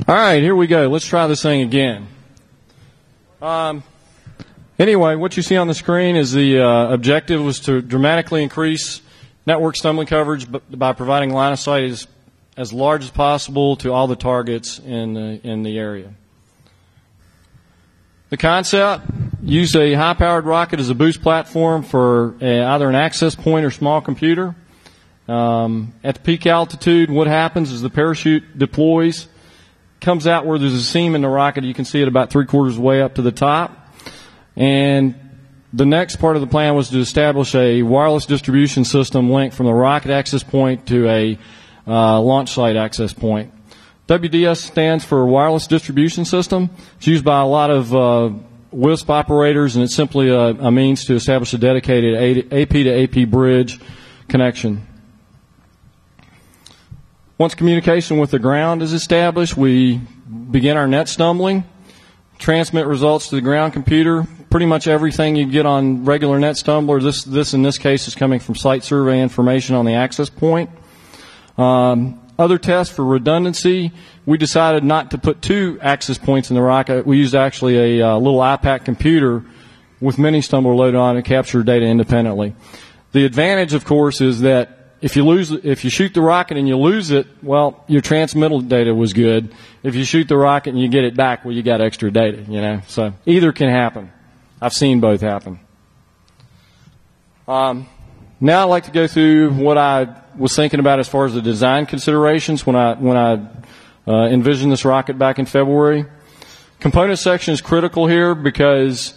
All right, here we go. Let's try this thing again. Anyway, what you see on the screen is the objective was to dramatically increase network stumbling coverage by providing line of sight as large as possible to all the targets in the area. The concept, use a high-powered rocket as a boost platform for either an access point or small computer. At the peak altitude, what happens is the parachute deploys, comes out where there's a seam in the rocket. You can see it about 3/4 of the way up to the top. And the next part of the plan was to establish a wireless distribution system linked from the rocket access point to a launch site access point. WDS stands for Wireless Distribution System. It's used by a lot of WISP operators, and it's simply a means to establish a dedicated AP to AP bridge connection. Once communication with the ground is established, we begin our net stumbling, transmit results to the ground computer. Pretty much everything you get on regular net stumbler, this in this case is coming from site survey information on the access point. Other tests for redundancy, we decided not to put 2 access points in the rocket. We used actually a little iPAC computer with mini stumbler loaded on it to capture data independently. The advantage, of course, is that if you shoot the rocket and you lose it, well, your transmittal data was good. If you shoot the rocket and you get it back, well, you got extra data, you know. So either can happen. I've seen both happen. Now I'd like to go through what I was thinking about as far as the design considerations when I envisioned this rocket back in February. Component section is critical here because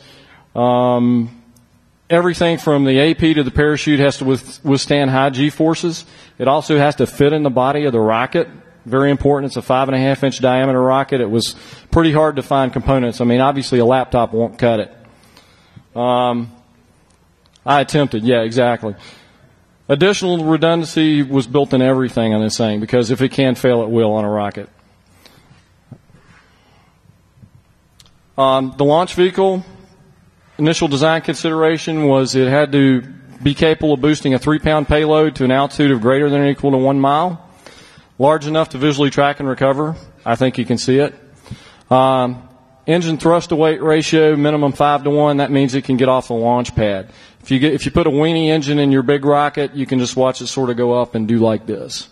everything from the AP to the parachute has to withstand high G forces. It also has to fit in the body of the rocket. Very important. It's a 5.5-inch diameter rocket. It was pretty hard to find components. I mean, obviously a laptop won't cut it. I attempted. Yeah, exactly. Additional redundancy was built in everything on this thing because if it can fail, it will on a rocket. The launch vehicle, initial design consideration was it had to be capable of boosting a 3-pound payload to an altitude of greater than or equal to 1 mile, large enough to visually track and recover. I think you can see it. Engine thrust to weight ratio minimum 5-to-1. That means it can get off the launch pad. If you put a weenie engine in your big rocket, you can just watch it sort of go up and do like this.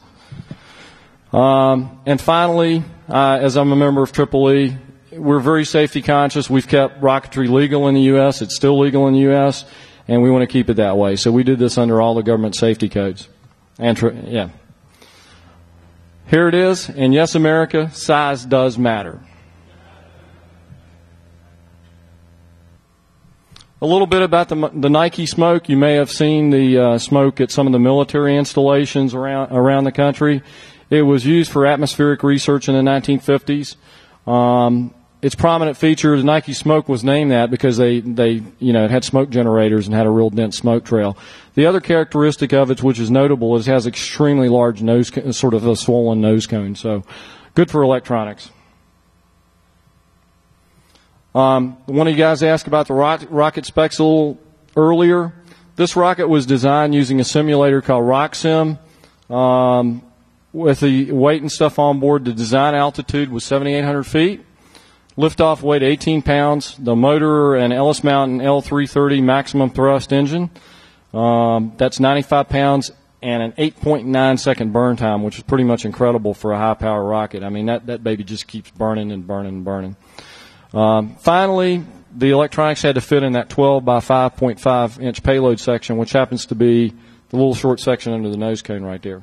And finally, as I'm a member of EEE, we're very safety conscious. We've kept rocketry legal in the U.S. It's still legal in the U.S., and we want to keep it that way. So we did this under all the government safety codes. Yeah. Here it is. And yes, America, size does matter. A little bit about the Nike smoke. You may have seen the smoke at some of the military installations around the country. It was used for atmospheric research in the 1950s. Its prominent feature, the Nike smoke, was named that because it had smoke generators and had a real dense smoke trail. The other characteristic of it, which is notable, is it has extremely large nose, sort of a swollen nose cone. So, good for electronics. One of you guys asked about the rocket specs a little earlier. This rocket was designed using a simulator called RockSim. With the weight and stuff on board, the design altitude was 7,800 feet. Liftoff weight 18 pounds. The motor, an Ellis Mountain L330 maximum thrust engine. That's 95 pounds and an 8.9 second burn time, which is pretty much incredible for a high power rocket. I mean, that baby just keeps burning and burning and burning. Finally, the electronics had to fit in that 12 by 5.5 inch payload section, which happens to be the little short section under the nose cone right there.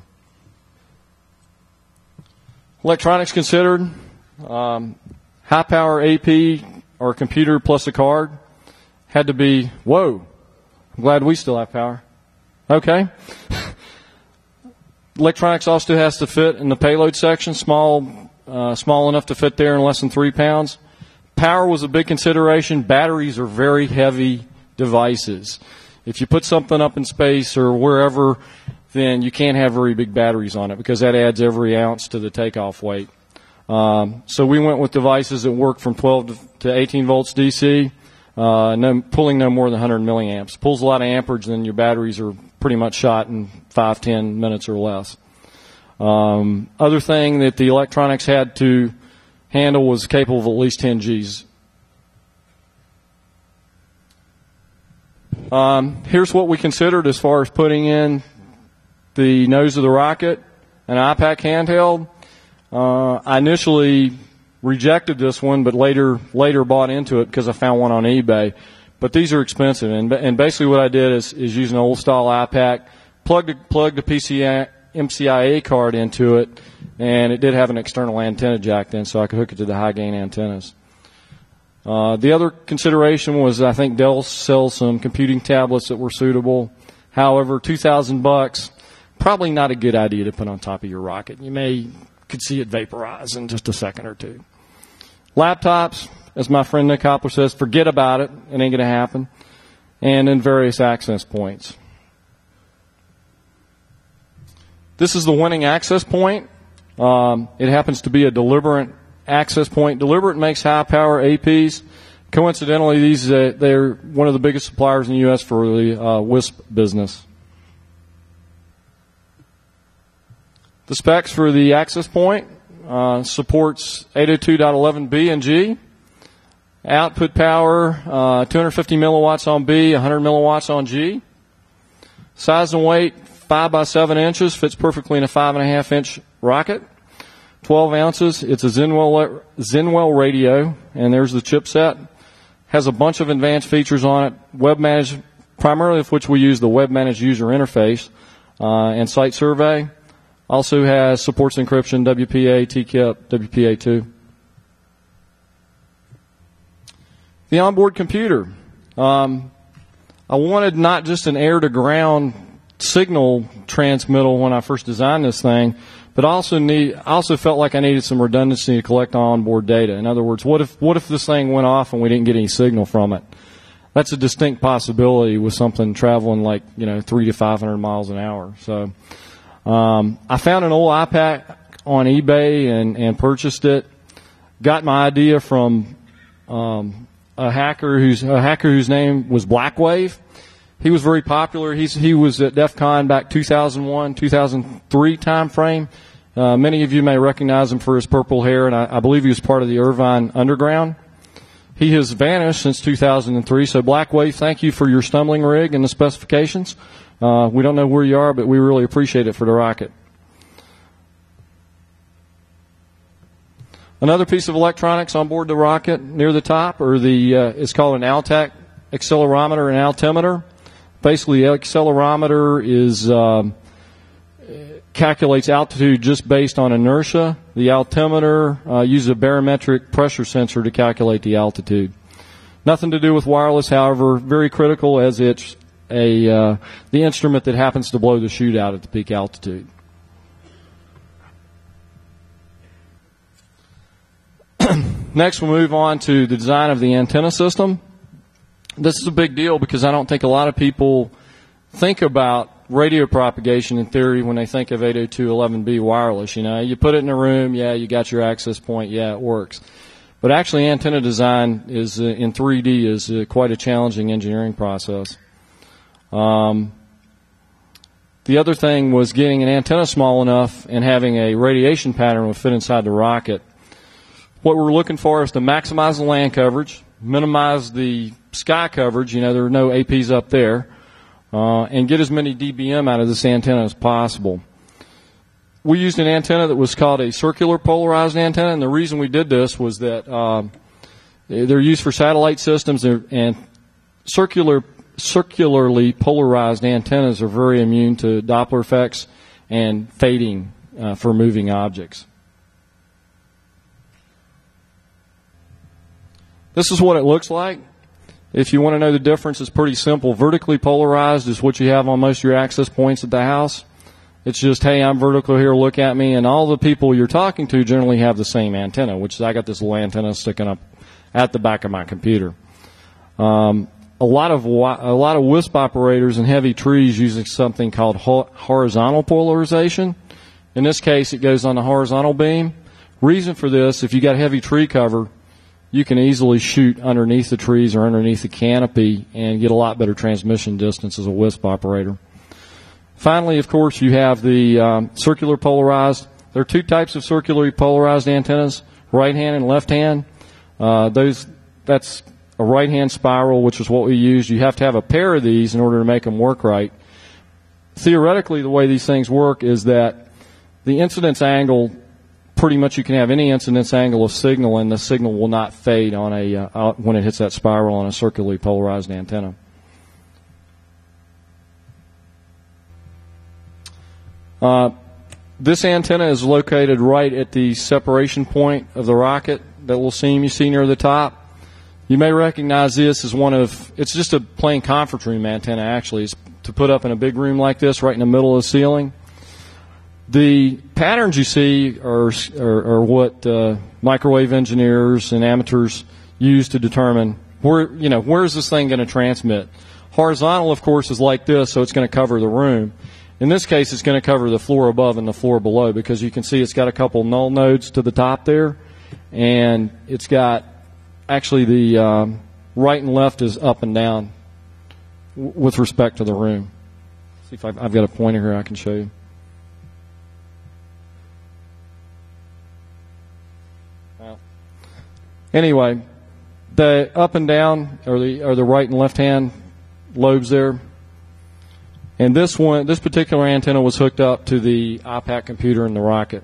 Electronics considered, high power AP or computer plus a card had to be, whoa, I'm glad we still have power. Okay. Electronics also has to fit in the payload section, small enough to fit there in less than 3 pounds. Power was a big consideration. Batteries are very heavy devices. If you put something up in space or wherever, then you can't have very big batteries on it because that adds every ounce to the takeoff weight. So we went with devices that work from 12 to 18 volts DC, pulling no more than 100 milliamps. Pulls a lot of amperage, then your batteries are pretty much shot in 5-10 minutes or less. Other thing that the electronics had to handle was capable of at least 10 Gs. Here's what we considered as far as putting in the nose of the rocket, an IPAC handheld. I initially rejected this one, but later bought into it because I found one on eBay. But these are expensive, and basically what I did is use an old style IPAC, plugged the MCIA card into it, and it did have an external antenna jack then, so I could hook it to the high gain antennas. The other consideration was I think Dell sells some computing tablets that were suitable. However, $2,000, probably not a good idea to put on top of your rocket. You could see it vaporize in just a second or two. Laptops, as my friend Nick Hopler says, forget about it. It ain't going to happen. And then various access points. This is the winning access point. It happens to be a Deliberant access point. Deliberant makes high power APs. Coincidentally, they're one of the biggest suppliers in the U.S. for the WISP business. The specs for the access point supports 802.11b and G. Output power 250 milliwatts on B, 100 milliwatts on G. Size and weight 5 by 7 inches, fits perfectly in a 5.5 inch rocket. 12 ounces. It's a Zenwell radio, and there's the chipset. Has a bunch of advanced features on it. Web managed, primarily of which we use the web managed user interface and site survey. Also has supports encryption, WPA, TKIP, WPA2. The onboard computer. I wanted not just an air-to-ground signal transmittal when I first designed this thing, but also felt like I needed some redundancy to collect onboard data. In other words, what if this thing went off and we didn't get any signal from it? That's a distinct possibility with something traveling 300 to 500 miles an hour. So I found an old IPAC on eBay and purchased it. Got my idea from a hacker whose name was Blackwave. He was very popular. He was at DEF CON back 2001, 2003 time frame. Many of you may recognize him for his purple hair, and I believe he was part of the Irvine Underground. He has vanished since 2003, so Blackwave, thank you for your stumbling rig and the specifications. We don't know where you are, but we really appreciate it for the rocket. Another piece of electronics on board the rocket near the top is called an Altec accelerometer and altimeter. Basically, the accelerometer calculates altitude just based on inertia. The altimeter uses a barometric pressure sensor to calculate the altitude. Nothing to do with wireless, however, very critical as it's the instrument that happens to blow the chute out at the peak altitude. Next, we'll move on to the design of the antenna system. This is a big deal because I don't think a lot of people think about radio propagation in theory when they think of 802.11b wireless. You put it in a room, you got your access point, it works. But actually, antenna design is in 3D is quite a challenging engineering process. The other thing was getting an antenna small enough and having a radiation pattern would fit inside the rocket. What we're looking for is to maximize the land coverage, minimize the sky coverage, there are no APs up there, and get as many dBm out of this antenna as possible. We used an antenna that was called a circular polarized antenna, and the reason we did this was that they're used for satellite systems, and circularly polarized antennas are very immune to Doppler effects and fading for moving objects. This is what it looks like. If you want to know the difference, it's pretty simple. Vertically polarized is what you have on most of your access points at the house. It's just, hey, I'm vertical here, look at me, and all the people you're talking to generally have the same antenna, which is I got this little antenna sticking up at the back of my computer. A lot of WISP operators in heavy trees using something called horizontal polarization. In this case, it goes on the horizontal beam. Reason for this, if you got heavy tree cover, you can easily shoot underneath the trees or underneath the canopy and get a lot better transmission distance as a WISP operator. Finally, of course, you have the circular polarized. There are two types of circularly polarized antennas, right hand and left hand. That's a right hand spiral, which is what we use. You have to have a pair of these in order to make them work right. Theoretically, the way these things work is that the incidence angle, pretty much you can have any incidence angle of signal, and the signal will not fade on when it hits that spiral on a circularly polarized antenna. This antenna is located right at the separation point of the rocket, that little seam you see near the top. You may recognize this as it's just a plain conference room antenna, actually. It's to put up in a big room like this, right in the middle of the ceiling. The patterns you see are what microwave engineers and amateurs use to determine where is this thing going to transmit. Horizontal, of course, is like this, so it's going to cover the room. In this case, it's going to cover the floor above and the floor below, because you can see it's got a couple null nodes to the top there, and it's got actually the right and left is up and down with respect to the room. See if I've got a pointer here I can show you. Well, anyway, the up and down are the right and left hand lobes there. And this particular antenna was hooked up to the IPAC computer in the rocket.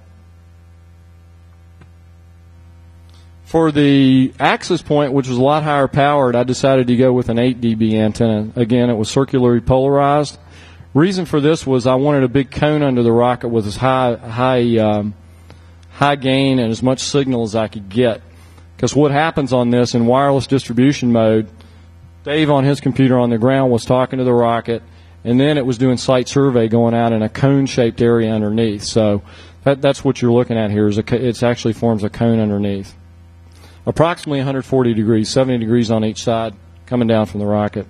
For the access point, which was a lot higher powered, I decided to go with an 8 dB antenna. Again, it was circularly polarized. Reason for this was I wanted a big cone under the rocket with as high gain and as much signal as I could get. Because what happens on this in wireless distribution mode, Dave on his computer on the ground was talking to the rocket, and then it was doing site survey going out in a cone-shaped area underneath. So that's what you're looking at here. It actually forms a cone underneath. Approximately 140 degrees, 70 degrees on each side, coming down from the rocket.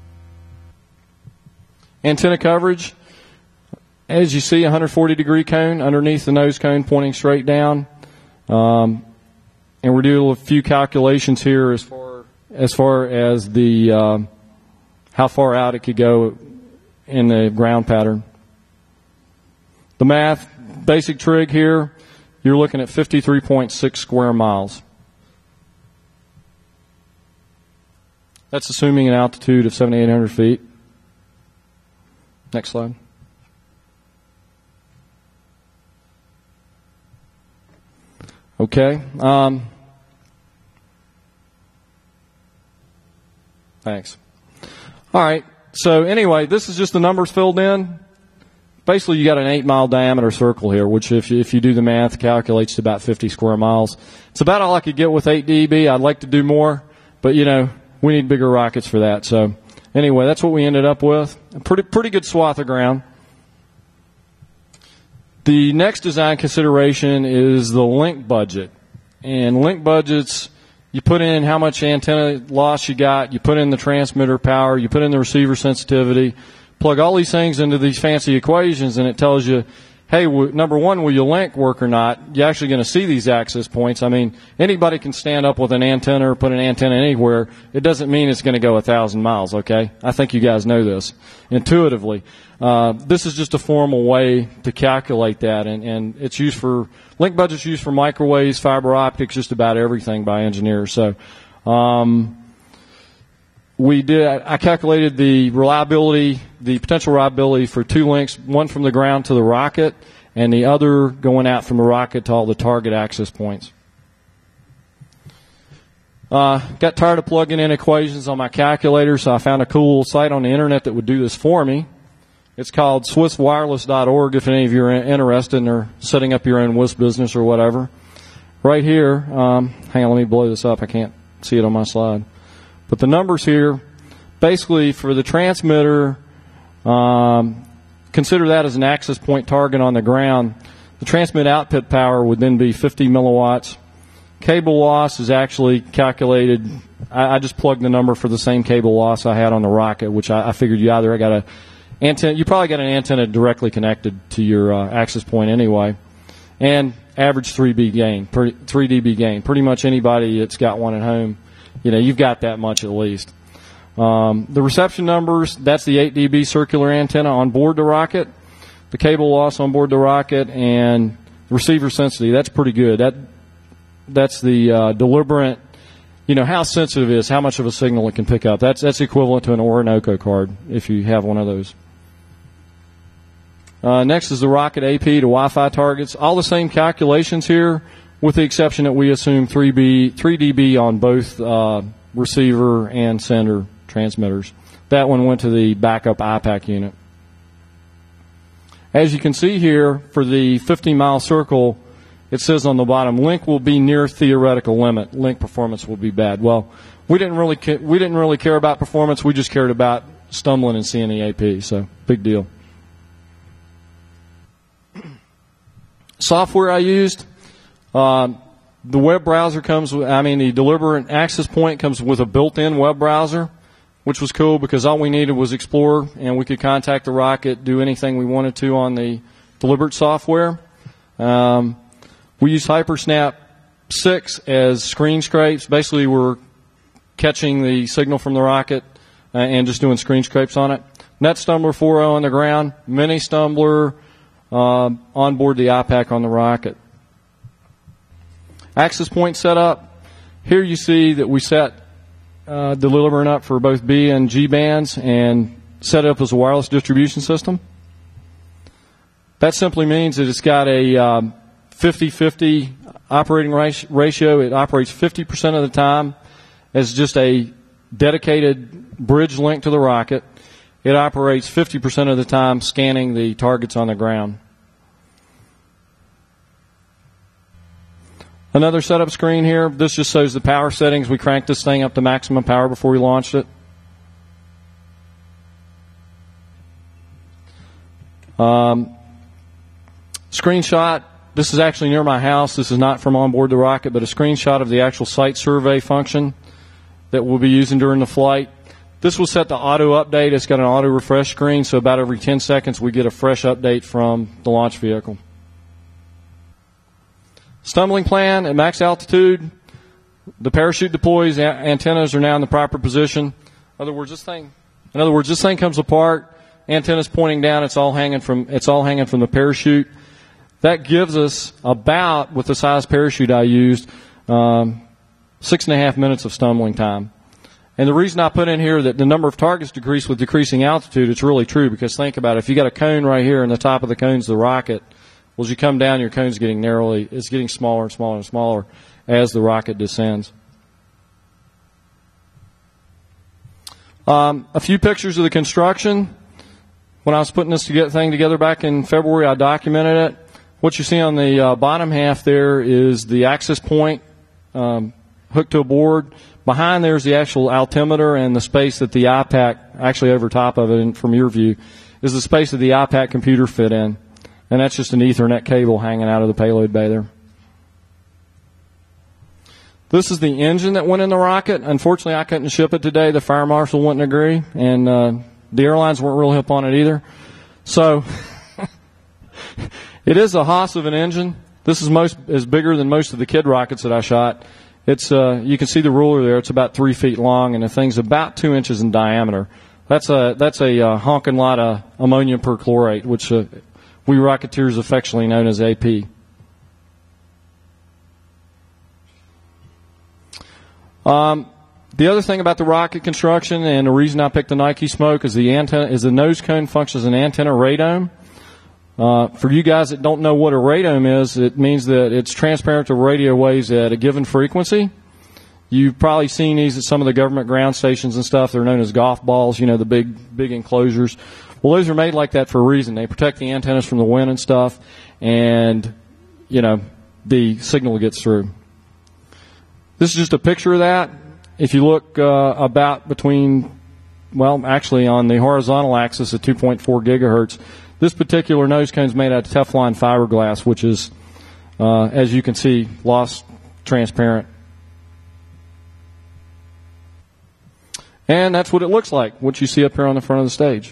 Antenna coverage, as you see, 140 degree cone underneath the nose cone pointing straight down. And we're doing a few calculations here as far as the how far out it could go in the ground pattern. The math, basic trig here, you're looking at 53.6 square miles. That's assuming an altitude of 7,800 feet. Next slide. Okay. Thanks. All right. So anyway, this is just the numbers filled in. Basically, you got an 8-mile diameter circle here, which if you do the math, calculates to about 50 square miles. It's about all I could get with 8 dB. I'd like to do more, but we need bigger rockets for that. So anyway, that's what we ended up with. A pretty good swath of ground. The next design consideration is the link budget. And link budgets, you put in how much antenna loss you got, you put in the transmitter power, you put in the receiver sensitivity, plug all these things into these fancy equations, and it tells you, hey, number one, will your link work or not? You're actually going to see these access points. I mean, anybody can stand up with an antenna or put an antenna anywhere. It doesn't mean it's going to go 1,000 miles, okay? I think you guys know this intuitively. This is just a formal way to calculate that, and it's used for, link budget's used for microwaves, fiber optics, just about everything by engineers. So, I calculated the reliability, the potential reliability for 2 links, one from the ground to the rocket, and the other going out from the rocket to all the target access points. Got tired of plugging in equations on my calculator, so I found a cool site on the internet that would do this for me. It's called swisswireless.org if any of you are interested in or setting up your own WISP business or whatever. Right here, hang on, let me blow this up. I can't see it on my slide. But the numbers here, basically for the transmitter, consider that as an access point target on the ground. The transmit output power would then be 50 milliwatts. Cable loss is actually calculated. I just plugged the number for the same cable loss I had on the rocket, which I figured you either got you probably got an antenna directly connected to your access point anyway, and average 3 dB gain. Pretty much anybody that's got one at home, you've got that much at least. The reception numbers, that's the 8 dB circular antenna on board the rocket, the cable loss on board the rocket, and receiver sensitivity. That's pretty good. deliberate, how sensitive it is, how much of a signal it can pick up. That's equivalent to an Orinoco card if you have one of those. Next is the rocket AP to Wi-Fi targets. All the same calculations here, with the exception that we assume 3 dB on both receiver and sender transmitters. That one went to the backup IPAC unit. As you can see here, for the 50-mile circle, it says on the bottom, link will be near theoretical limit. Link performance will be bad. Well, we didn't really care about performance. We just cared about stumbling and seeing the AP. So big deal. Software I used. The web browser the deliberate access point comes with a built-in web browser, which was cool because all we needed was Explorer, and we could contact the rocket, do anything we wanted to on the deliberate software. We used HyperSnap 6 as screen scrapes. Basically, we're catching the signal from the rocket and just doing screen scrapes on it. NetStumbler 4.0 on the ground, Mini Stumbler on board the IPAC on the rocket. Access point setup. Here you see that we set delivering up for both B and G bands and set it up as a wireless distribution system. That simply means that it's got a 50-50 operating ratio. It operates 50% of the time as just a dedicated bridge link to the rocket. It operates 50% of the time scanning the targets on the ground. Another setup screen here. This just shows the power settings. We cranked this thing up to maximum power before we launched it. Screenshot. This is actually near my house. This is not from on board the rocket, but a screenshot of the actual site survey function that we'll be using during the flight. This was set to auto update. It's got an auto refresh screen, so about every 10 seconds we get a fresh update from the launch vehicle. Stumbling plan at max altitude. The parachute deploys. Antennas are now in the proper position. In other words, this thing comes apart. Antennas pointing down. It's all hanging from the parachute. That gives us about, with the size parachute I used, 6.5 minutes of stumbling time. And the reason I put in here that the number of targets decrease with decreasing altitude, it's really true, because think about it. If you got a cone right here and the top of the cone's the rocket, well, as you come down, your cone's getting it's getting smaller and smaller and smaller as the rocket descends. A few pictures of the construction. When I was putting this thing together back in February, I documented it. What you see on the bottom half there is the access point hooked to a board. Behind there is the actual altimeter, and the space that the IPAC, actually over top of it, and from your view, is the space that the IPAC computer fit in. And that's just an Ethernet cable hanging out of the payload bay there. This is the engine that went in the rocket. Unfortunately, I couldn't ship it today. The fire marshal wouldn't agree, and the airlines weren't real hip on it either. So it is a hoss of an engine. This is bigger than most of the kid rockets that I shot. It's you can see the ruler there. It's about 3 feet long, and the thing's about 2 inches in diameter. That's a honking lot of ammonium perchlorate, which we Rocketeers affectionately known as AP. The other thing about the rocket construction, and the reason I picked the Nike Smoke, is the nose cone functions as an antenna radome. For you guys that don't know what a radome is, it means that it's transparent to radio waves at a given frequency. You've probably seen these at some of the government ground stations and stuff. They're known as golf balls, the big enclosures. Well, those are made like that for a reason. They protect the antennas from the wind and stuff, and, the signal gets through. This is just a picture of that. If you look about between, actually on the horizontal axis at 2.4 gigahertz, this particular nose cone is made out of Teflon fiberglass, which is, as you can see, lost transparent. And that's what it looks like, what you see up here on the front of the stage.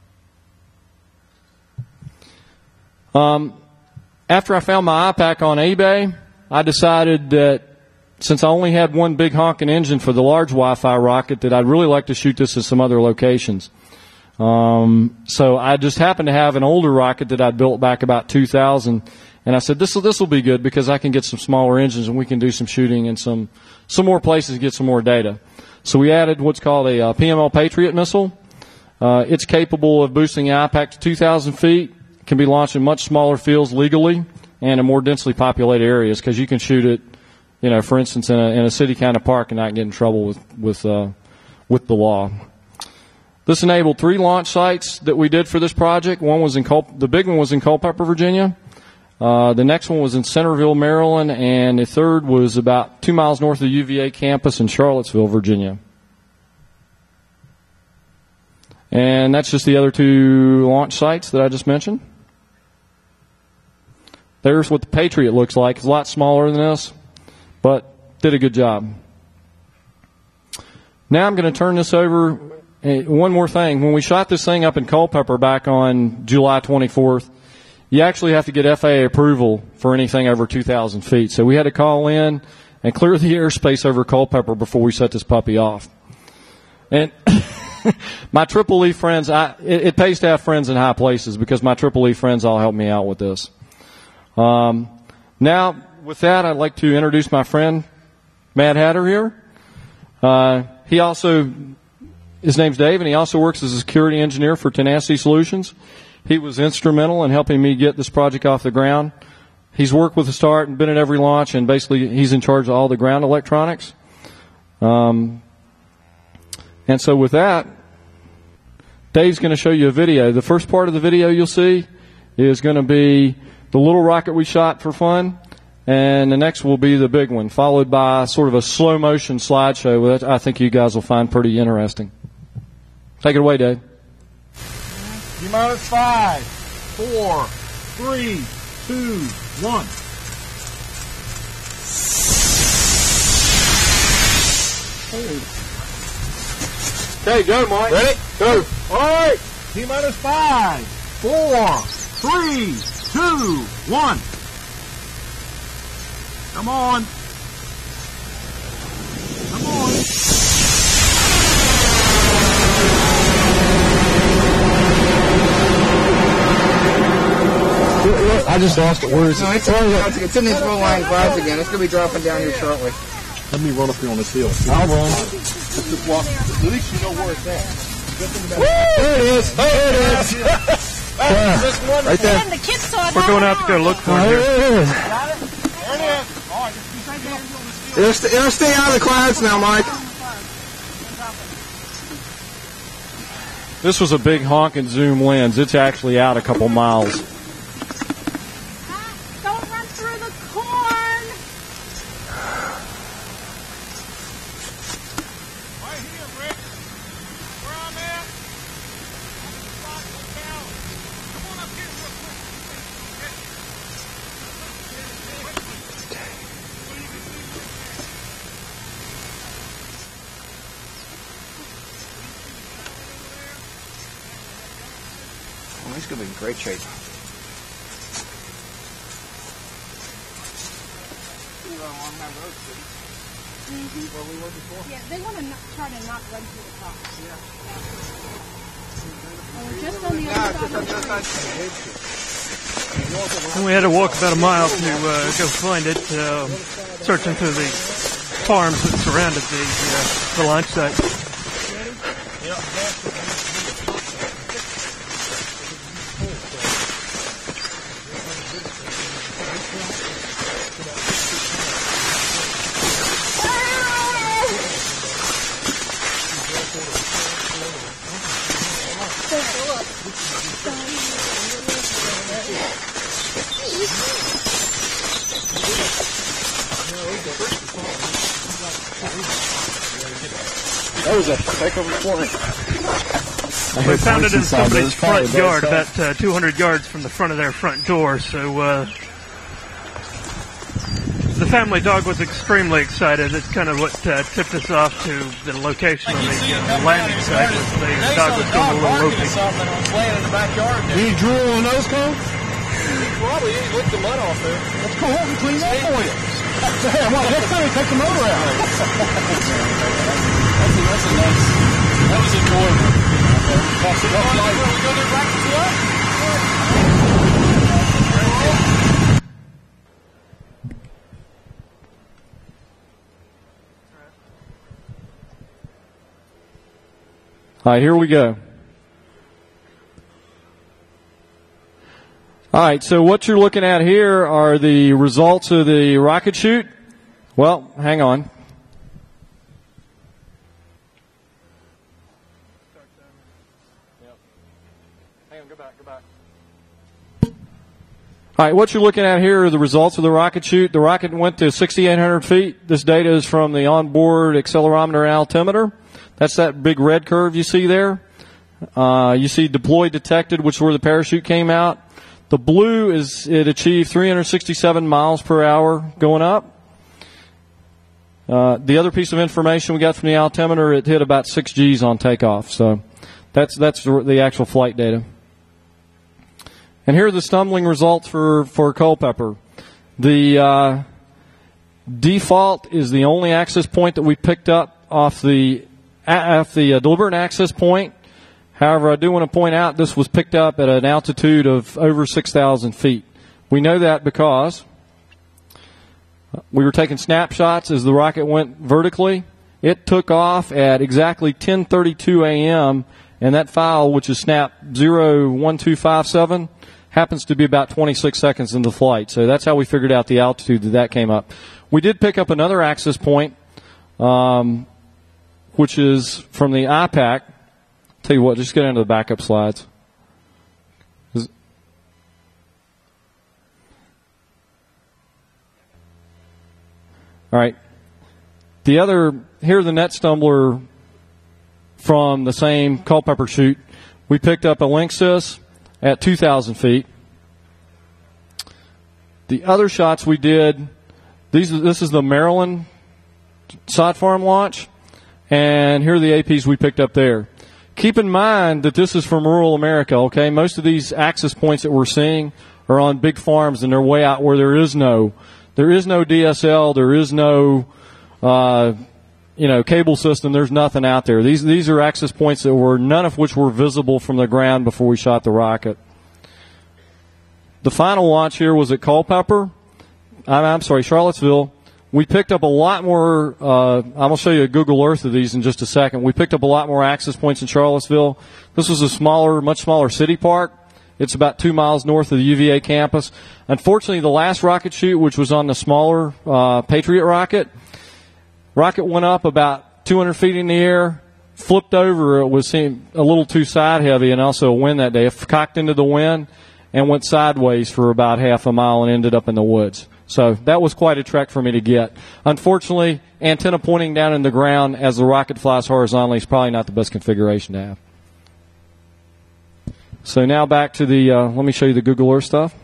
After I found my IPAC on eBay, I decided that since I only had one big honking engine for the large Wi-Fi rocket, that I'd really like to shoot this at some other locations. So I just happened to have an older rocket that I'd built back about 2000, And I said, this will be good because I can get some smaller engines and we can do some shooting and some more places to get some more data. So we added what's called a PML Patriot missile. It's capable of boosting the IPAC to 2,000 feet. It can be launched in much smaller fields legally and in more densely populated areas because you can shoot it, you know, for instance, in a city kind of park and not get in trouble with the law. This enabled 3 launch sites that we did for this project. The big one was in Culpeper, Virginia. The next one was in Centerville, Maryland, and the third was about 2 miles north of the UVA campus in Charlottesville, Virginia. And that's just the other 2 launch sites that I just mentioned. There's what the Patriot looks like. It's a lot smaller than this, but did a good job. Now I'm going to turn this over. One more thing. When we shot this thing up in Culpeper back on July 24th, you actually have to get FAA approval for anything over 2,000 feet. So we had to call in and clear the airspace over Culpeper before we set this puppy off. And my Triple E friends, it pays to have friends in high places because my Triple E friends all helped me out with this. Now, with that, I'd like to introduce my friend, Matt Hatter here. His name's Dave, and he also works as a security engineer for Tenacity Solutions. He was instrumental in helping me get this project off the ground. He's worked with the start and been at every launch, and basically he's in charge of all the ground electronics. And so with that, Dave's going to show you a video. The first part of the video you'll see is going to be the little rocket we shot for fun, and the next will be the big one, followed by sort of a slow motion slideshow that I think you guys will find pretty interesting. Take it away, Dave. T-minus 5, 4, 3, 2, 1. Okay, go, Mike. Ready? Go. All right. T-minus 5, 4, 3, 2, 1. Come on. Come on. Look, I just lost it. Where is it? No, it's in these low lying clouds again. It's going to be dropping down here shortly. Let me run up here on this hill. I'll run. Just walk. At least you know where it's at. There it is. There it is. Right there. And the kids saw it. We're going out to go look for it There here. it is. There it is. All right, just stay down here on this hill. It'll stay out of the clouds now, Mike. This was a big honk and zoom lens. It's actually out a couple miles. Don't run through the corn. Right here, Rick. Where I'm at. Come on up here real Oh, he's going to be in great shape. Yeah, they want to try to not run through the top. Yeah. And we're just on the other side. And we had to walk about a mile to go find it, searching through the farms that surrounded the launch site. That was a heck of a flight. We found it in somebody's front yard, about 200 yards from the front of their front door. So the family dog was extremely excited. It's kind of what tipped us off to the location on the landing site. The dog was going a little ropey. Did he drool on those cones? Probably he licked the mud off there. Let's go home and clean that for you. Hey, well, next time we take the motor out. That's a nice. That was enjoyable. That's it. All right, here we go. All right, so what you're looking at here are the results of the rocket chute. Well, hang on. Hang on, go back. All right, what you're looking at here are the results of the rocket chute. The rocket went to 6,800 feet. This data is from the onboard accelerometer and altimeter. That's that big red curve you see there. You see deployed detected, which is where the parachute came out. The blue is it achieved 367 miles per hour going up. The other piece of information we got from the altimeter, it hit about 6 Gs on takeoff. So that's the actual flight data. And here are the stumbling results for Culpeper. The default is the only access point that we picked up off the deliberate access point. However, I do want to point out this was picked up at an altitude of over 6,000 feet. We know that because we were taking snapshots as the rocket went vertically. It took off at exactly 10:32 a.m., and that file, which is snap 01257, happens to be about 26 seconds into flight. So that's how we figured out the altitude that came up. We did pick up another access point, which is from the IPAC. Tell you what, just get into the backup slides. All right. Here's the net stumbler from the same Culpeper chute. We picked up a Linksys at 2,000 feet. The other shots we did, this is the Maryland sod farm launch, and here are the APs we picked up there. Keep in mind that this is from rural America, okay? Most of these access points that we're seeing are on big farms, and they're way out where there is no DSL, there is no cable system, there's nothing out there. These are access points that were, none of which were visible from the ground before we shot the rocket. The final launch here was at Culpeper. Charlottesville. We picked up a lot more, I'm going to show you a Google Earth of these in just a second. We picked up a lot more access points in Charlottesville. This was a much smaller city park. It's about 2 miles north of the UVA campus. Unfortunately, the last rocket chute, which was on the smaller Patriot rocket went up about 200 feet in the air, flipped over. It was a little too side heavy and also a wind that day. It cocked into the wind and went sideways for about half a mile and ended up in the woods. So that was quite a trek for me to get. Unfortunately, antenna pointing down in the ground as the rocket flies horizontally is probably not the best configuration to have. So now back to let me show you the Google Earth stuff.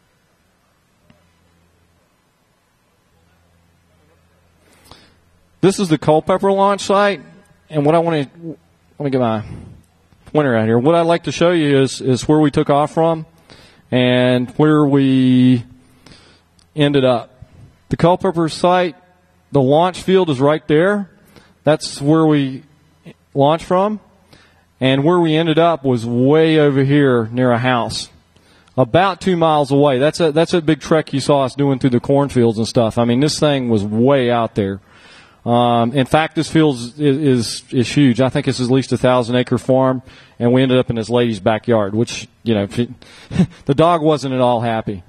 This is the Culpeper launch site, and what I want to get my pointer out here. What I'd like to show you is where we took off from and where we ended up. The Culpeper site, the launch field is right there. That's where we launched from. And where we ended up was way over here near a house, about 2 miles away. That's a big trek you saw us doing through the cornfields and stuff. I mean, this thing was way out there. In fact, this field is huge. I think it's at least 1,000-acre farm, and we ended up in this lady's backyard, which, the dog wasn't at all happy.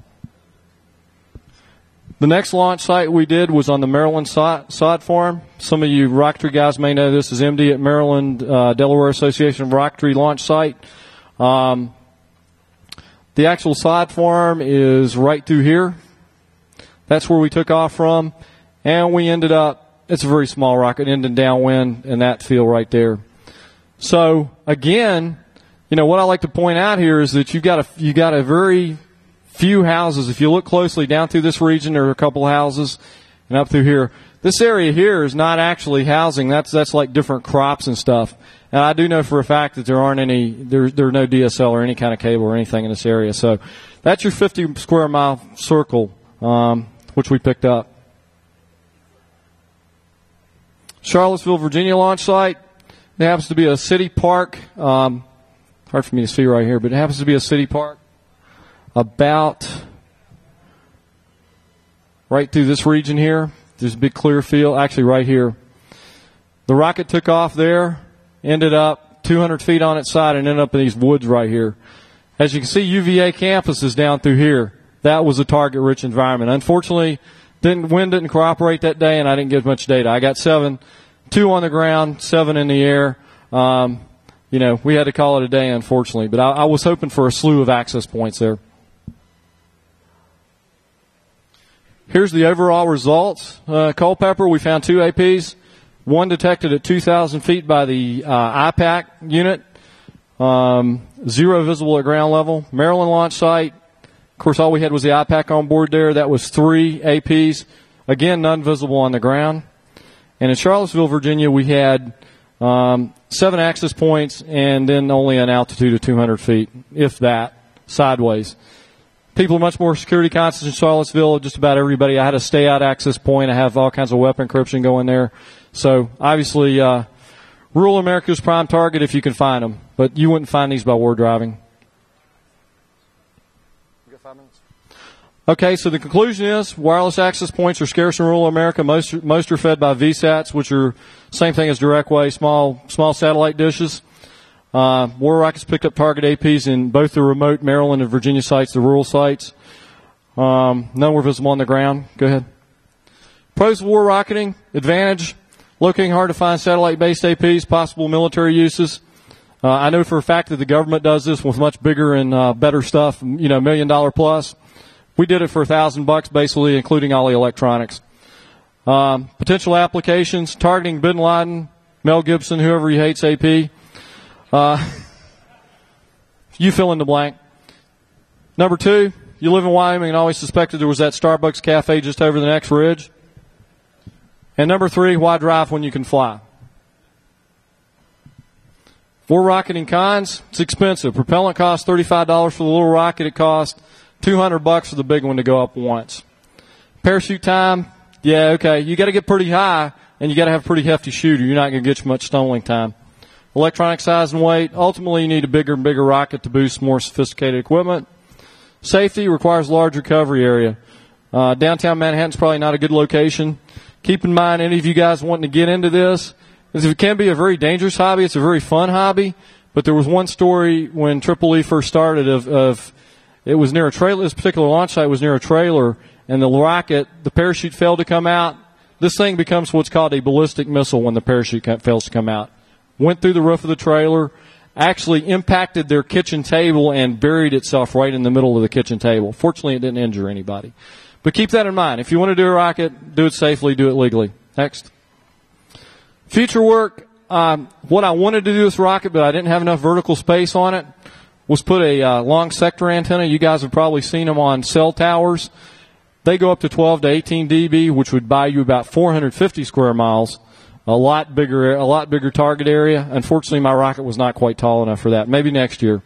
The next launch site we did was on the Maryland sod farm. Some of you rocketry guys may know this is MD at Maryland, Delaware Association of Rocketry launch site. The actual sod farm is right through here. That's where we took off from, and we ended up, it's a very small rocket, ending downwind in that field right there. So again, what I like to point out here is that you got a very few houses. If you look closely down through this region, there are a couple of houses, and up through here. This area here is not actually housing. That's like different crops and stuff. And I do know for a fact that there are no DSL or any kind of cable or anything in this area. So that's your 50 square mile circle, which we picked up. Charlottesville, Virginia launch site. It happens to be a city park. Hard for me to see right here, but it happens to be a city park. About right through this region here. There's a big clear field. Actually, right here. The rocket took off there, ended up 200 feet on its side and ended up in these woods right here. As you can see, UVA campus is down through here. That was a target-rich environment. Unfortunately, wind didn't cooperate that day, and I didn't get much data. I got 7, 2 on the ground, 7 in the air. We had to call it a day, unfortunately. But I was hoping for a slew of access points there. Here's the overall results. Culpeper, we found 2 APs. 1 detected at 2,000 feet by the IPAC unit. 0 visible at ground level. Maryland launch site. Of course, all we had was the IPAC on board there. That was 3 APs. Again, none visible on the ground. And in Charlottesville, Virginia, we had 7 access points and then only an altitude of 200 feet, if that, sideways. People are much more security conscious in Charlottesville, just about everybody. I had a stay-out access point. I have all kinds of weapon encryption going there. So, obviously, rural America's prime target if you can find them. But you wouldn't find these by war driving. You got 5 minutes? Okay, so the conclusion is wireless access points are scarce in rural America. Most are fed by VSATs, which are same thing as direct-way, small satellite dishes. War Rockets picked up target APs in both the remote Maryland and Virginia sites, the rural sites. None were visible on the ground. Go ahead. Pros of war rocketing, advantage, locating hard to find satellite-based APs, possible military uses. I know for a fact that the government does this with much bigger and better stuff, $1 million plus. We did it for $1,000 basically, including all the electronics. Potential applications, targeting Bin Laden, Mel Gibson, whoever he hates AP. You fill in the blank. Number 2, you live in Wyoming and always suspected there was that Starbucks cafe just over the next ridge. And number 3, why drive when you can fly? War rocketing cons, it's expensive. Propellant costs $35 for the little rocket. It costs $200 for the big one to go up once. Parachute time, yeah, okay. You got to get pretty high, and you got to have a pretty hefty shooter. You're not going to get much stumbling time. Electronic size and weight, ultimately you need a bigger and bigger rocket to boost more sophisticated equipment. Safety requires large recovery area. Downtown Manhattan's probably not a good location. Keep in mind, any of you guys wanting to get into this, it can be a very dangerous hobby. It's a very fun hobby. But there was one story when Triple E first started of it was near a trailer. This particular launch site was near a trailer, and the rocket, the parachute failed to come out. This thing becomes what's called a ballistic missile when the parachute fails to come out. Went through the roof of the trailer, actually impacted their kitchen table and buried itself right in the middle of the kitchen table. Fortunately, it didn't injure anybody. But keep that in mind. If you want to do a rocket, do it safely, do it legally. Next. Future work. What I wanted to do with this rocket, but I didn't have enough vertical space on it, was put a long sector antenna. You guys have probably seen them on cell towers. They go up to 12 to 18 dB, which would buy you about 450 square miles. A lot bigger target area. Unfortunately, my rocket was not quite tall enough for that. Maybe next year.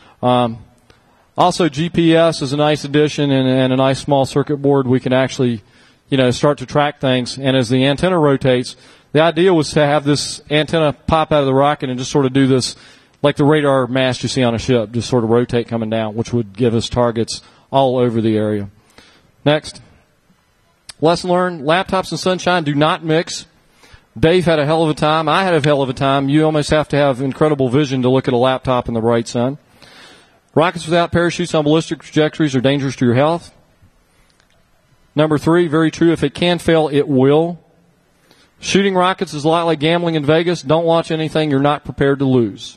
Also, GPS is a nice addition and a nice small circuit board. We can actually, start to track things. And as the antenna rotates, the idea was to have this antenna pop out of the rocket and just sort of do this like the radar mast you see on a ship, just sort of rotate coming down, which would give us targets all over the area. Next. Lesson learned, laptops and sunshine do not mix. Dave had a hell of a time. I had a hell of a time. You almost have to have incredible vision to look at a laptop in the bright sun. Rockets without parachutes on ballistic trajectories are dangerous to your health. Number 3, very true. If it can fail, it will. Shooting rockets is a lot like gambling in Vegas. Don't launch anything you're not prepared to lose.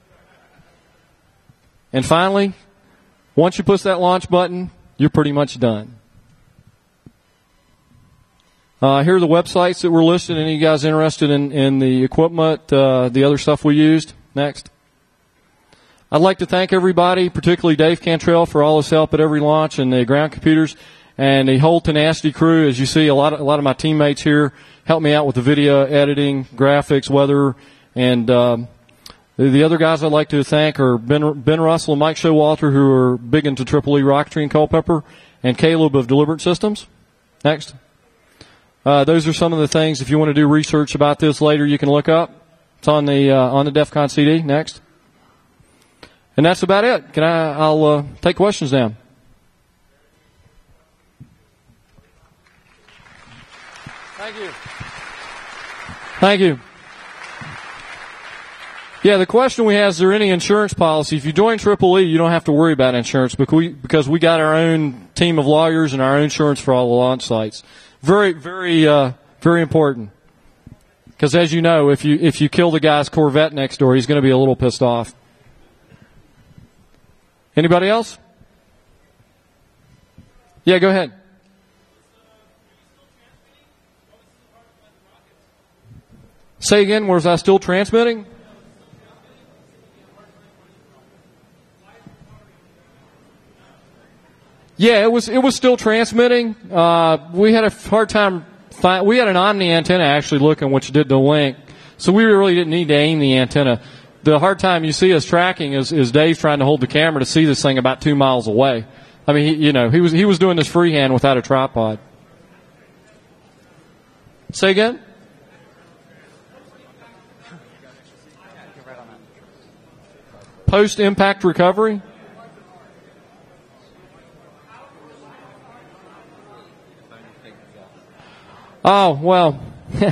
And finally, once you push that launch button, you're pretty much done. Here are the websites that were listed. Any of you guys interested in the equipment, the other stuff we used? Next. I'd like to thank everybody, particularly Dave Cantrell, for all his help at every launch, and the ground computers, and the whole Tenacity crew. As you see, a lot of my teammates here helped me out with the video editing, graphics, weather, and the other guys I'd like to thank are Ben Russell and Mike Showalter, who are big into Triple E rocketry and Culpeper, and Caleb of Deliberate Systems. Next. Those are some of the things. If you want to do research about this later, you can look up. It's on the DEF CON CD. Next. And that's about it. I'll take questions now. Thank you. Thank you. Yeah, the question we have is there any insurance policy? If you join Triple E, you don't have to worry about insurance because we got our own team of lawyers and our own insurance for all the launch sites. Very, very, very important. Because as you know, if you kill the guy's Corvette next door, he's going to be a little pissed off. Anybody else? Yeah, go ahead. Say again, was I still transmitting? Yeah, it was still transmitting. We had a hard time we had an Omni antenna actually looking, which did the link. So we really didn't need to aim the antenna. The hard time you see us tracking is Dave trying to hold the camera to see this thing about 2 miles away. I mean, he was doing this freehand without a tripod. Say again? Post-impact recovery? Oh, well,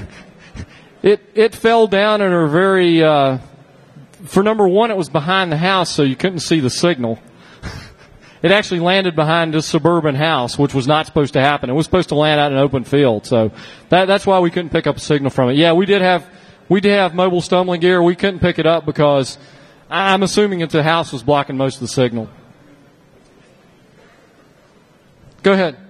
it fell down in a very, for number one, it was behind the house, so you couldn't see the signal. It actually landed behind this suburban house, which was not supposed to happen. It was supposed to land out in an open field, so that's why we couldn't pick up a signal from it. Yeah, we did have mobile stumbling gear. We couldn't pick it up because I'm assuming that the house was blocking most of the signal. Go ahead.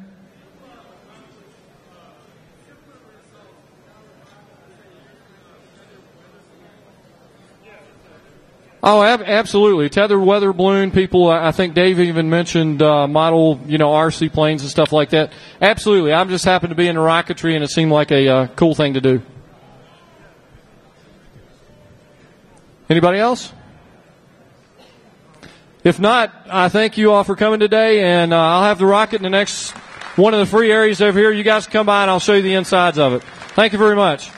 Oh, absolutely. Tethered weather balloon people, I think Dave even mentioned model, RC planes and stuff like that. Absolutely. I just happened to be into rocketry, and it seemed like a cool thing to do. Anybody else? If not, I thank you all for coming today, and I'll have the rocket in the next one of the free areas over here. You guys come by, and I'll show you the insides of it. Thank you very much.